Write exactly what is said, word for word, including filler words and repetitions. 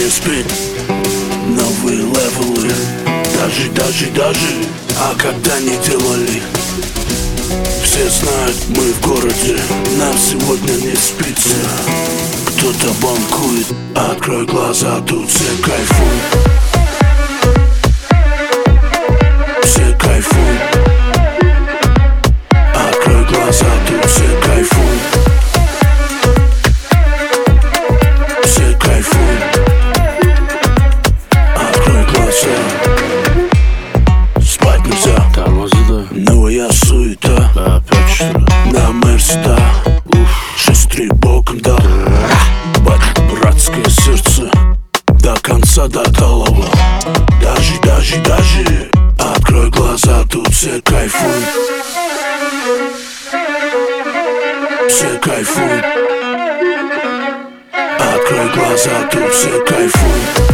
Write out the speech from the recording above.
не спит. Новые левелы, даже, даже, даже, а когда не делали. Все знают, мы в городе, нам сегодня не спится. Кто-то банкует, открой глаза, тут все кайфуют. Все кайфуют. Открой глаза, тут все кайфуют. Все кайфуют. Открой глаза. Спать нельзя, Тормозы, новая суета. да, опять что ли? На Мерста, шесть три боком дал. Братское сердце до конца, до талого. Даже, даже, даже, открой глаза, тут все кайфуют. Все кайфуют. Открой глаза, тут все кайфуют.